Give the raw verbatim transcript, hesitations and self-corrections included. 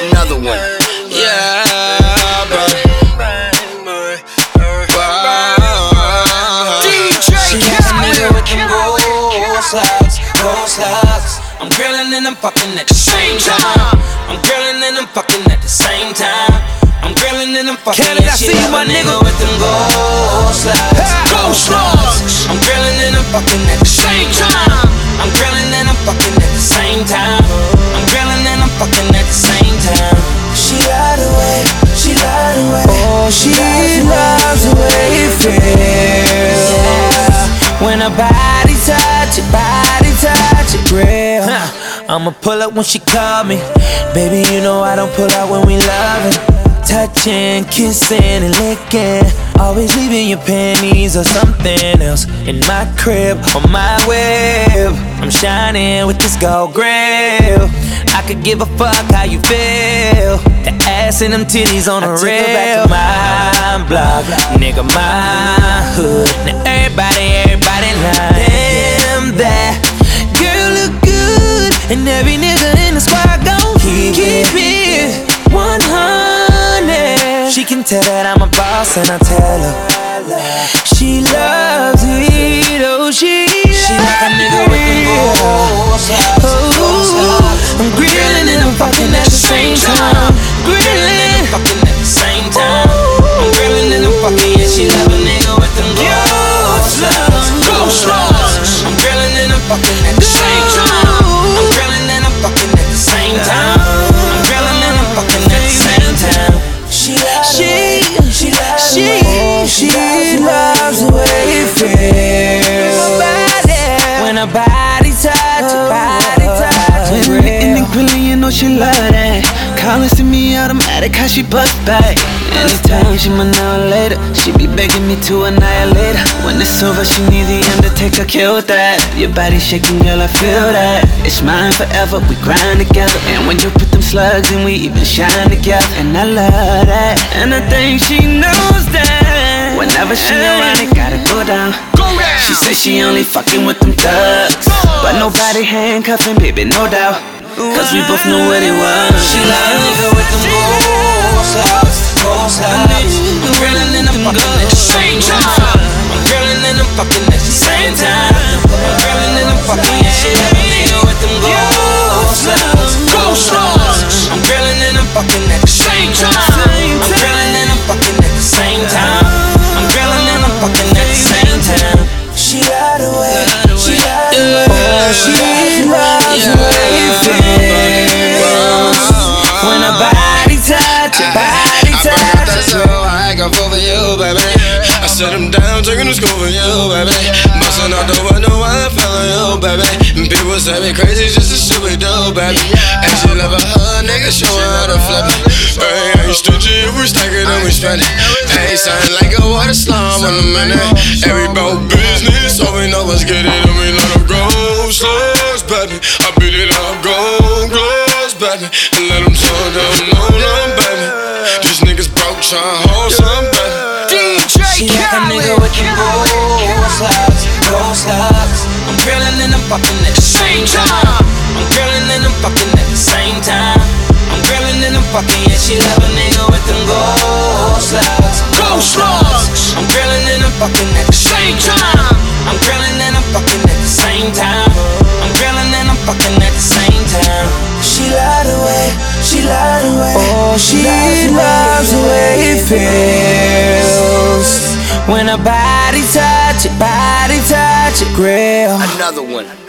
Another one. Yeah, bro. She got a nigga with them gold slugs, gold slugs. I'm grilling and I'm fucking at the same time. I'm grilling and I'm fucking at the same time. I'm grilling and I'm fucking. Canada, I see you, my nigga, with them gold slugs, gold slugs. I'm grilling and I'm fucking at the same time. I'm grilling and I'm fucking at the same time. I'm grilling and I'm fucking at the same time. She lied away, she lied away. Oh, she loves the way it feels. Yeah. When her body touch it, body touch it, real. I'ma pull up when she call me. Baby, you know I don't pull out when we loving. Touching, kissing, and licking. Always leaving your panties or something else in my crib, on my web. I'm shining with this gold grill. I could give a fuck how you feel. The ass and them titties on the I real. took her back to My block, nigga, my hood. Now everybody, everybody lying. Damn, that girl look good, and every nigga in the squad gon' keep, keep it one hundred. She can tell that I'm a boss, and I tell her she loves it. Oh, she She like a nigga with them gold slugs, gold slugs. I'm grilling and I'm fucking at the same time. Grilling, fucking at the same time. I'm grilling and I'm fucking, yeah, she love a nigga with them gold slugs, gold slugs. I'm grilling and I'm fucking at the same time. I'm grilling and I'm fucking at the same time. I'm grilling and I'm fucking at the same time. She she, she she, she loves the way it feels. When her body touch, her body touch. When in the grilling, you know she love that. Calling to me automatic, how she bust back. Anytime she my now later, she be begging me to annihilate her. When it's over, she need the Undertaker, kill that. Your body shaking, girl, I feel that. It's mine forever, we grind together. And when you put them slugs in, we even shine together. And I love that, and I think she knows that. Whenever she around, it gotta go down. She says she only fucking with them thugs, but nobody handcuffing, baby, no doubt. Cause we both know what it was. She like a nigga with them gold slugs, gold slugs. I'm grilling and I'm fucking at the same time. I'm grilling and I'm fucking at the same time. I'm grilling and I'm fucking, yeah, she like a nigga with them gold slugs, gold slugs. I'm grilling and I'm fucking at the same time. I'm grilling and I'm fucking at the same time. I'm grilling and I'm fucking at the same time. She lied away, she lied away. Oh, she loves the way it feels. When her body touch, her body touch. I forgot that soul, I got for you, baby. I set him down, taking the school for you, baby. Bustin' out the window, I fell on you, baby. And people say me crazy, just the shit we do, baby. And she love a hug, nigga, show her how to flip it. Hey, I ain't stingy, if we stack it, then we spend it. Hey, sound like a water slime in a minute. Every bout business, all we know is get it, and we let them go. Slugs, baby, I beat it up, gold gloves, baby. And let them tell them, no, no, baby. These niggas broke, tryna hold some, baby. She like a nigga with them gold slugs, gold slugs. I'm grilling and I'm fucking at the same time. I'm grilling and I'm fucking at the same time. I'm grilling and I'm fucking, yeah, she love a nigga with them gold slugs, gold slugs. I'm grilling and I'm fucking at the same time. I'm grilling and I'm fucking at the same time. I'm grilling and I'm fucking at the same time. She lied away, she lied away. Oh, she loves the way it feels. When her body touch it, body touch it, grill. Another one.